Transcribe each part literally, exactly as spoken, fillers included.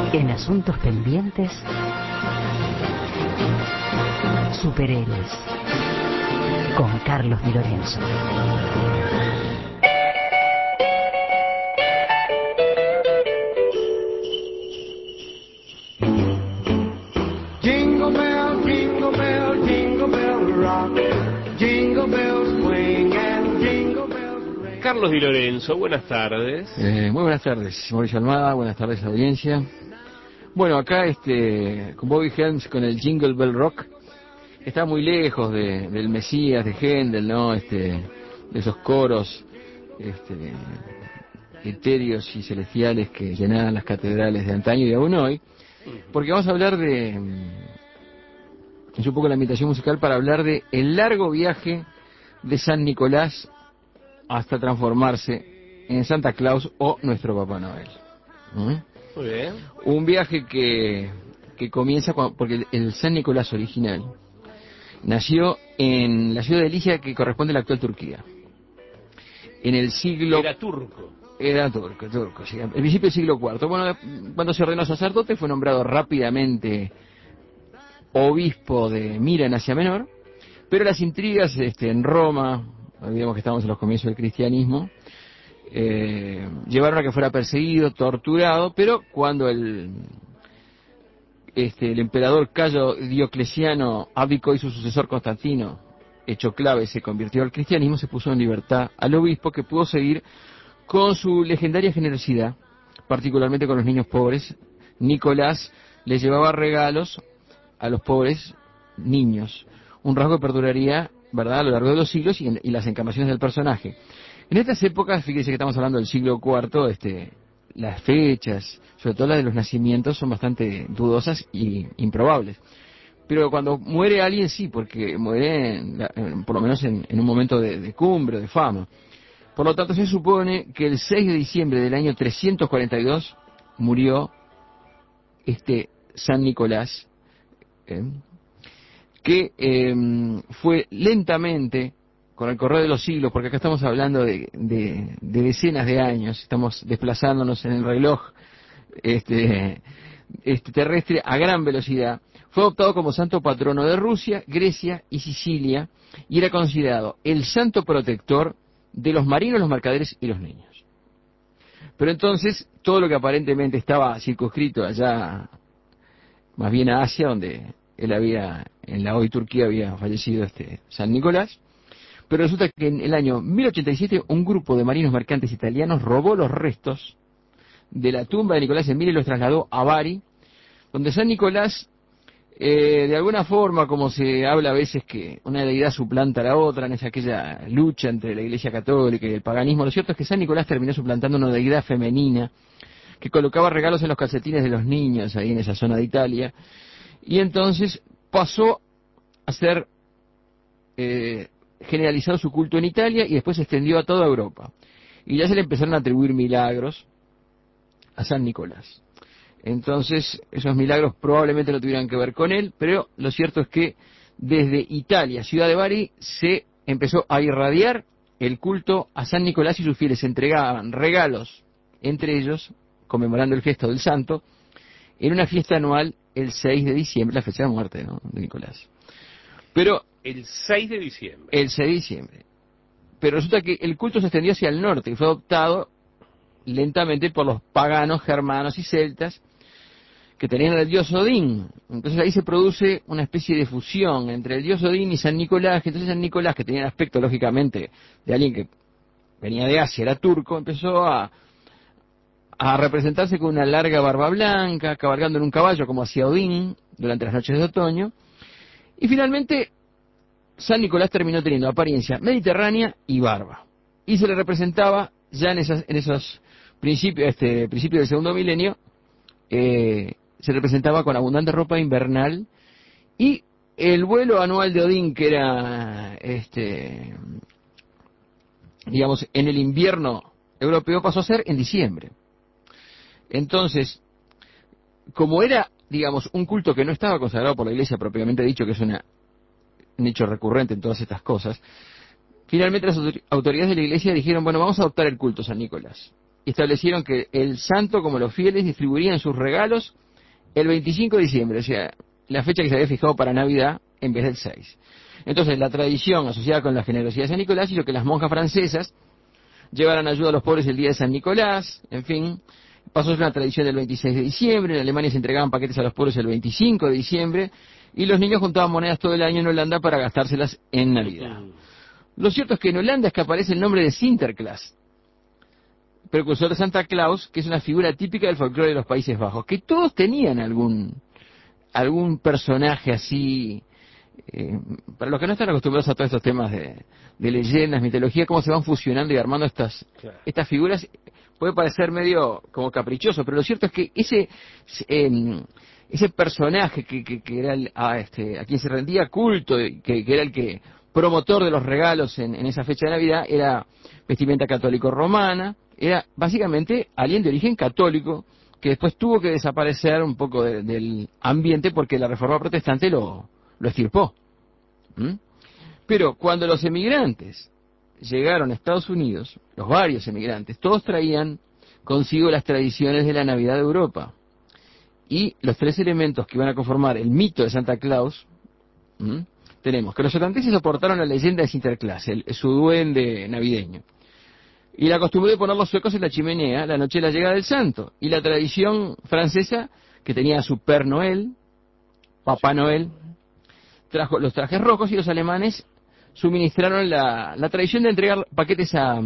En asuntos pendientes, superhéroes, con Carlos Di Lorenzo. Jingle bell, jingle bell, jingle bell rock. Jingle bells swing and jingle bells ring. Carlos Di Lorenzo, buenas tardes. Eh, muy buenas tardes, Mauricio Almada, buenas tardes a la audiencia. Bueno, acá este, con Bobby Helms con el Jingle Bell Rock, está muy lejos de, del Mesías, de Händel, ¿no? Este, de esos coros este, etéreos y celestiales que llenaban las catedrales de antaño y aún hoy, porque vamos a hablar de, es un poco la invitación musical para hablar de el largo viaje de San Nicolás hasta transformarse en Santa Claus o nuestro Papá Noel. ¿Mm? Muy bien. Un viaje que, que comienza cuando, porque el, el San Nicolás original nació en la ciudad de Licia, que corresponde a la actual Turquía. En el siglo... Era turco. Era turco, turco, sí. Al principio del siglo cuarto. Bueno, cuando se ordenó sacerdote fue nombrado rápidamente obispo de Mira en Asia Menor, pero las intrigas este, en Roma, olvidemos que estamos en los comienzos del cristianismo, eh, llevaron a que fuera perseguido, torturado, pero cuando el... Este, el emperador Cayo Diocleciano abdicó y su sucesor Constantino, hecho clave, se convirtió al cristianismo, se puso en libertad al obispo, que pudo seguir con su legendaria generosidad, particularmente con los niños pobres. Nicolás les llevaba regalos a los pobres niños, un rasgo que perduraría, ¿verdad?, a lo largo de los siglos y, en, y las encarnaciones del personaje. En estas épocas, fíjense que estamos hablando del siglo cuarto, este... las fechas, sobre todo las de los nacimientos, son bastante dudosas y improbables. Pero cuando muere alguien, sí, porque muere, en la, en, por lo menos en, en un momento de, de cumbre, de fama. Por lo tanto, se supone que el seis de diciembre del año trescientos cuarenta y dos murió este San Nicolás, ¿eh? que eh, fue lentamente, con el correr de los siglos, porque acá estamos hablando de, de, de decenas de años, estamos desplazándonos en el reloj este, este terrestre a gran velocidad, fue adoptado como santo patrono de Rusia, Grecia y Sicilia, y era considerado el santo protector de los marinos, los mercaderes y los niños. Pero entonces, todo lo que aparentemente estaba circunscrito allá, más bien a Asia, donde él había, en la hoy Turquía había fallecido este San Nicolás, pero resulta que en el año mil ochenta y siete un grupo de marinos mercantes italianos robó los restos de la tumba de Nicolás en Mira y los trasladó a Bari, donde San Nicolás, eh, de alguna forma, como se habla a veces que una deidad suplanta a la otra, en esa aquella lucha entre la Iglesia Católica y el paganismo, lo cierto es que San Nicolás terminó suplantando una deidad femenina que colocaba regalos en los calcetines de los niños ahí en esa zona de Italia, y entonces pasó a ser... Eh, generalizado su culto en Italia y después se extendió a toda Europa. Y ya se le empezaron a atribuir milagros a San Nicolás. Entonces, esos milagros probablemente no tuvieran que ver con él, pero lo cierto es que desde Italia, ciudad de Bari, se empezó a irradiar el culto a San Nicolás y sus fieles entregaban regalos, entre ellos, conmemorando el gesto del santo, en una fiesta anual el seis de diciembre, la fecha de muerte, ¿no?, de Nicolás. Pero el seis de diciembre. El seis de diciembre. Pero resulta que el culto se extendió hacia el norte y fue adoptado lentamente por los paganos germanos y celtas que tenían al dios Odín. Entonces ahí se produce una especie de fusión entre el dios Odín y San Nicolás. Entonces San Nicolás, que tenía el aspecto lógicamente de alguien que venía de Asia, era turco, empezó a, a representarse con una larga barba blanca, cabalgando en un caballo como hacía Odín durante las noches de otoño. Y finalmente San Nicolás terminó teniendo apariencia mediterránea y barba. Y se le representaba ya en, esas, en esos principios, este, principios del segundo milenio, eh, se representaba con abundante ropa invernal y el vuelo anual de Odín, que era, este, digamos, en el invierno europeo, pasó a ser en diciembre. Entonces, como era, digamos, un culto que no estaba consagrado por la Iglesia propiamente dicho, que es una un hecho recurrente en todas estas cosas, finalmente las autoridades de la Iglesia dijeron, bueno, vamos a adoptar el culto a San Nicolás. y establecieron que el santo, como los fieles, distribuirían sus regalos el veinticinco de diciembre, o sea, la fecha que se había fijado para Navidad en vez del seis. Entonces, la tradición asociada con la generosidad de San Nicolás hizo que las monjas francesas llevaran ayuda a los pobres el día de San Nicolás, en fin, pasó a ser una tradición del veintiséis de diciembre, en Alemania se entregaban paquetes a los pobres el veinticinco de diciembre, y los niños juntaban monedas todo el año en Holanda para gastárselas en Navidad. Lo cierto es que en Holanda es que aparece el nombre de Sinterklaas, precursor de Santa Claus, que es una figura típica del folclore de los Países Bajos, que todos tenían algún algún personaje así. Eh, para los que no están acostumbrados a todos estos temas de, de leyendas, mitología, cómo se van fusionando y armando estas Claro. estas figuras, puede parecer medio como caprichoso, pero lo cierto es que ese eh, ese personaje que, que, que era el, a, este, a quien se rendía culto, que, que era el que promotor de los regalos en, en esa fecha de Navidad, era vestimenta católico-romana, era básicamente alguien de origen católico, que después tuvo que desaparecer un poco de, del ambiente porque la Reforma Protestante lo, lo extirpó. ¿Mm? Pero cuando los emigrantes llegaron a Estados Unidos, los varios emigrantes, todos traían consigo las tradiciones de la Navidad de Europa. Y los tres elementos que iban a conformar el mito de Santa Claus, ¿Mm? tenemos que los holandeses soportaron la leyenda de Sinterklaas, el, su duende navideño, y la costumbre de poner los suecos en la chimenea la noche de la llegada del santo, y la tradición francesa que tenía a su Père Noël, Papá Noel, trajo los trajes rojos, y los alemanes suministraron la, la tradición de entregar paquetes a,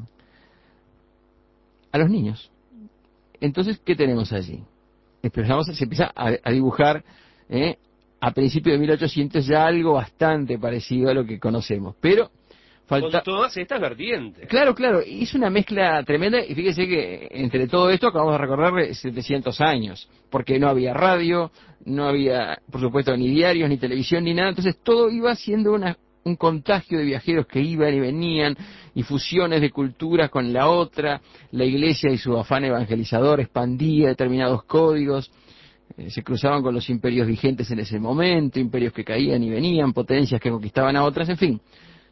a los niños. Entonces, ¿qué tenemos allí? Empezamos, se empieza a, a dibujar ¿eh? a principios de mil ochocientos ya algo bastante parecido a lo que conocemos, pero falta... Con todas estas vertientes. Claro, claro, es una mezcla tremenda, y fíjese que entre todo esto acabamos de recorrer setecientos años, porque no había radio, no había, por supuesto, ni diarios, ni televisión, ni nada, entonces todo iba siendo una, un contagio de viajeros que iban y venían, y fusiones de culturas con la otra, la iglesia y su afán evangelizador expandía determinados códigos, eh, se cruzaban con los imperios vigentes en ese momento, imperios que caían y venían, potencias que conquistaban a otras, en fin.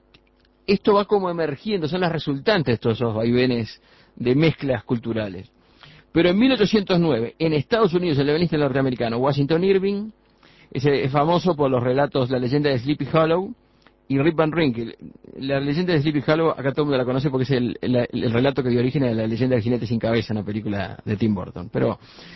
Esto va como emergiendo, son las resultantes de todos esos vaivenes de mezclas culturales. Pero en mil ochocientos nueve, en Estados Unidos, el novelista norteamericano Washington Irving, es, es famoso por los relatos La leyenda de Sleepy Hollow y Rip Van Winkle. La leyenda de Sleepy Hollow, acá todo el mundo la conoce porque es el, el, el relato que dio origen a La leyenda del jinete sin cabeza, una película de Tim Burton. Pero,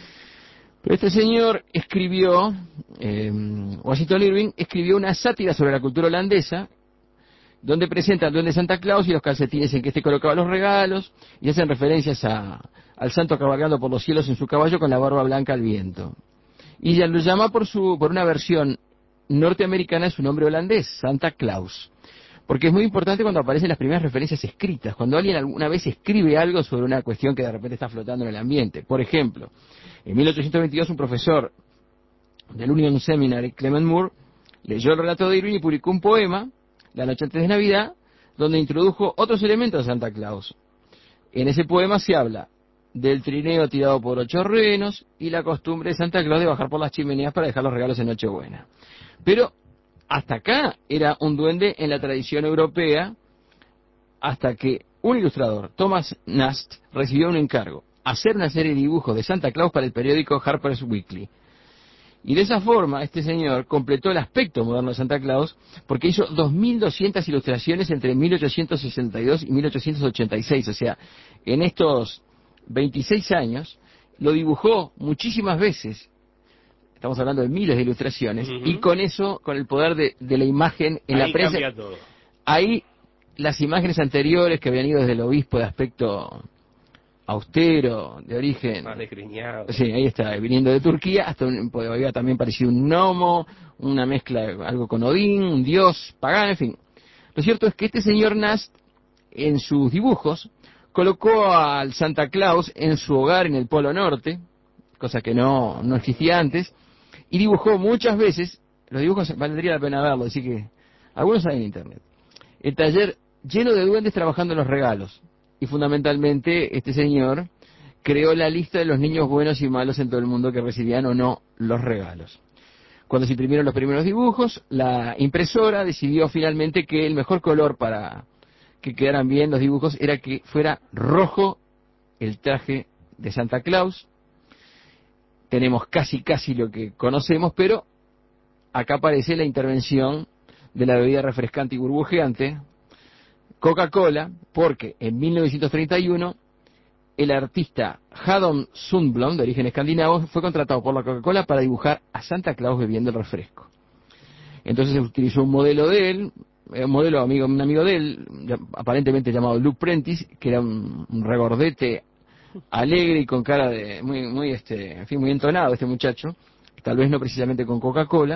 pero este señor escribió, eh, Washington Irving, escribió una sátira sobre la cultura holandesa, donde presenta al duende Santa Claus y los calcetines en que éste colocaba los regalos, y hacen referencias a, al santo cabalgando por los cielos en su caballo con la barba blanca al viento. Y ya lo llama por su por una versión norteamericana de su nombre holandés, Santa Claus. Porque es muy importante cuando aparecen las primeras referencias escritas, cuando alguien alguna vez escribe algo sobre una cuestión que de repente está flotando en el ambiente. Por ejemplo, en mil ochocientos veintidós un profesor del Union Seminary, Clement Moore, leyó el relato de Irving y publicó un poema la noche antes de Navidad, donde introdujo otros elementos de Santa Claus. En ese poema se habla del trineo tirado por ocho renos y la costumbre de Santa Claus de bajar por las chimeneas para dejar los regalos en Nochebuena. Pero hasta acá era un duende en la tradición europea, hasta que un ilustrador, Thomas Nast, recibió un encargo, hacer una serie de dibujos de Santa Claus para el periódico Harper's Weekly. Y de esa forma, este señor completó el aspecto moderno de Santa Claus, porque hizo dos mil doscientas ilustraciones entre mil ochocientos sesenta y dos y mil ochocientos ochenta y seis. O sea, en estos veintiséis años, lo dibujó muchísimas veces. Estamos hablando de miles de ilustraciones. Uh-huh. Y con eso, con el poder de, de la imagen en ahí la prensa... Cambia todo. Ahí, las imágenes anteriores que habían ido desde el obispo de aspecto austero, de origen... Más desgreñado. Sí, ahí está, viniendo de Turquía, hasta un, había también parecido un gnomo, una mezcla, algo con Odín, un dios pagano, en fin. Lo cierto es que este señor Nast, en sus dibujos, colocó al Santa Claus en su hogar en el Polo Norte, cosa que no, no existía antes, y dibujó muchas veces, los dibujos valdría la pena verlo, así que algunos hay en internet, el taller lleno de duendes trabajando en los regalos. Y fundamentalmente este señor creó la lista de los niños buenos y malos en todo el mundo que recibían o no los regalos. Cuando se imprimieron los primeros dibujos, la impresora decidió finalmente que el mejor color para que quedaran bien los dibujos era que fuera rojo el traje de Santa Claus. Tenemos casi casi lo que conocemos, pero acá aparece la intervención de la bebida refrescante y burbujeante, Coca-Cola, porque en mil novecientos treinta y uno el artista Haddon Sundblom, de origen escandinavo, fue contratado por la Coca-Cola para dibujar a Santa Claus bebiendo el refresco. Entonces utilizó un modelo de él, un modelo amigo, un amigo de él, aparentemente llamado Luke Prentice, que era un, un regordete alegre y con cara de muy, muy, este, en fin, muy entonado este muchacho, tal vez no precisamente con Coca-Cola.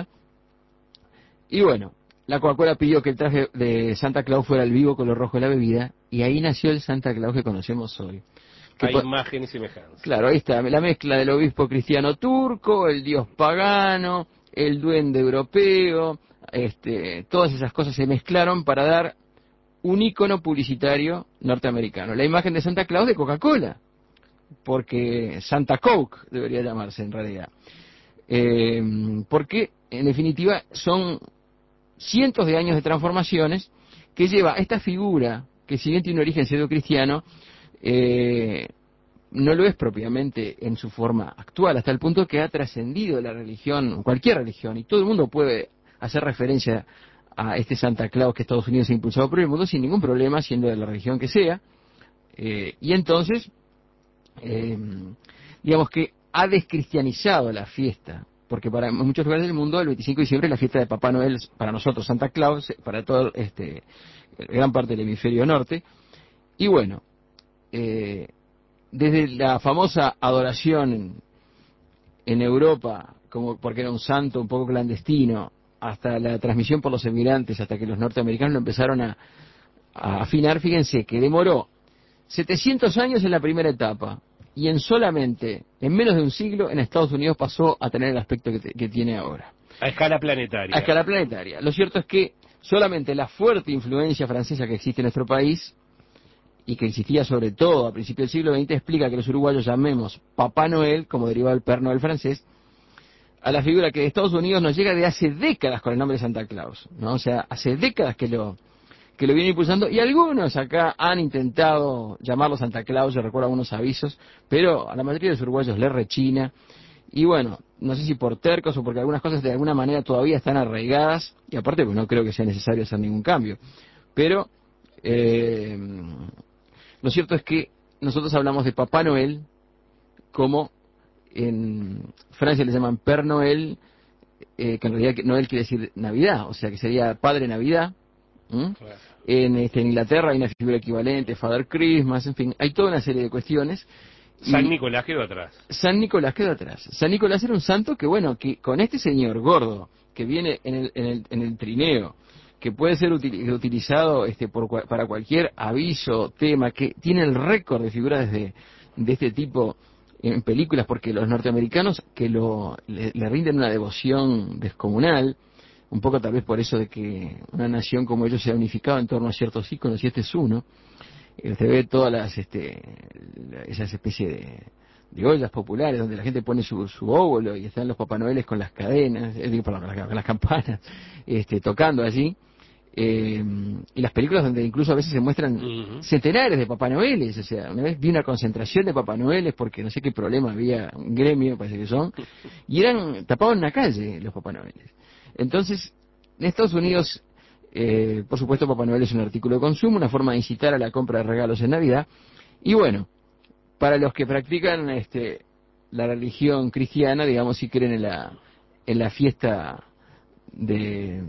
Y bueno, la Coca-Cola pidió que el traje de Santa Claus fuera el vivo color rojo de la bebida, y ahí nació el Santa Claus que conocemos hoy. Hay imagen y semejanza. Claro, ahí está, la mezcla del obispo cristiano turco, el dios pagano, el duende europeo, este, todas esas cosas se mezclaron para dar un ícono publicitario norteamericano. La imagen de Santa Claus de Coca-Cola, porque Santa Coke debería llamarse en realidad. Eh, porque, en definitiva, son cientos de años de transformaciones que lleva esta figura, que si bien tiene un origen pseudo-cristiano, eh, no lo es propiamente en su forma actual, hasta el punto que ha trascendido la religión, cualquier religión, y todo el mundo puede hacer referencia a este Santa Claus que Estados Unidos ha impulsado por el mundo sin ningún problema, siendo de la religión que sea. Eh, y entonces, eh, digamos que ha descristianizado la fiesta, porque para muchos lugares del mundo el veinticinco de diciembre es la fiesta de Papá Noel, para nosotros Santa Claus, para toda este, gran parte del hemisferio norte. Y bueno, eh, desde la famosa adoración en, en Europa, como porque era un santo un poco clandestino, hasta la transmisión por los emigrantes, hasta que los norteamericanos lo empezaron a, a afinar, fíjense que demoró setecientos años en la primera etapa, y en solamente, en menos de un siglo, en Estados Unidos pasó a tener el aspecto que, te, que tiene ahora. A escala planetaria. A escala planetaria. Lo cierto es que solamente la fuerte influencia francesa que existe en nuestro país, y que existía sobre todo a principios del siglo veinte, explica que los uruguayos llamemos Papá Noel, como derivado del Père Noël francés, a la figura que de Estados Unidos nos llega de hace décadas con el nombre de Santa Claus, ¿no? O sea, hace décadas que lo que lo viene impulsando, y algunos acá han intentado llamarlo Santa Claus, yo recuerdo algunos avisos, pero a la mayoría de los uruguayos le rechina, y bueno, no sé si por tercos o porque algunas cosas de alguna manera todavía están arraigadas, y aparte pues no creo que sea necesario hacer ningún cambio, pero eh, lo cierto es que nosotros hablamos de Papá Noel como en Francia le llaman Père Noël, eh, que en realidad Noel quiere decir Navidad, o sea que sería Padre Navidad. ¿Mm? Claro. En, este, en Inglaterra hay una figura equivalente, Father Christmas, en fin, hay toda una serie de cuestiones. San Nicolás quedó atrás. San Nicolás quedó atrás. San Nicolás era un santo que, bueno, que con este señor gordo, que viene en el, en el, en el trineo, que puede ser util, utilizado este, por, para cualquier aviso, tema, que tiene el récord de figuras de, de este tipo en películas, porque los norteamericanos que lo le, le rinden una devoción descomunal, un poco tal vez por eso de que una nación como ellos se ha unificado en torno a ciertos íconos, y este es uno. Usted ve todas las, este, esas especies de, de ollas populares donde la gente pone su, su óvulo y están los Papá Noeles con las cadenas, eh, digo, perdón, con las, con las campanas, este, tocando allí. Eh, y las películas donde incluso a veces se muestran uh-huh. centenares de Papá Noeles, o sea, una vez vi una concentración de Papá Noeles porque no sé qué problema había, un gremio parece que son, y eran tapados en la calle los Papá Noeles. Entonces, en Estados Unidos, eh, por supuesto, Papá Noel es un artículo de consumo, una forma de incitar a la compra de regalos en Navidad. Y bueno, para los que practican este, la religión cristiana, digamos, si creen en la, en la fiesta de,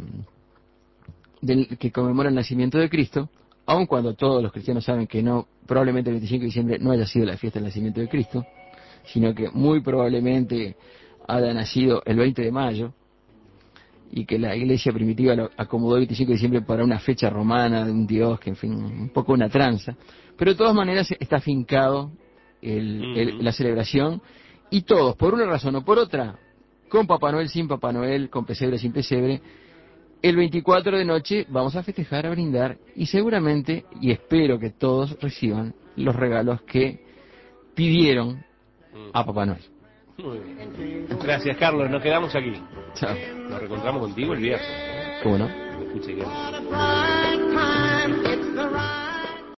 de, que conmemora el nacimiento de Cristo, aun cuando todos los cristianos saben que no, probablemente el veinticinco de diciembre no haya sido la fiesta del nacimiento de Cristo, sino que muy probablemente haya nacido el veinte de mayo, y que la iglesia primitiva lo acomodó el veinticinco de diciembre para una fecha romana de un dios, que en fin, un poco una tranza, pero de todas maneras está afincado el, el, la celebración, y todos, por una razón o por otra, con Papá Noel, sin Papá Noel, con pesebre, sin pesebre, el veinticuatro de noche vamos a festejar, a brindar, y seguramente, y espero que todos reciban los regalos que pidieron a Papá Noel. Muy bien. Gracias, Carlos. Nos quedamos aquí. Chao. Nos reencontramos contigo el viernes. ¿Cómo no? Escuche,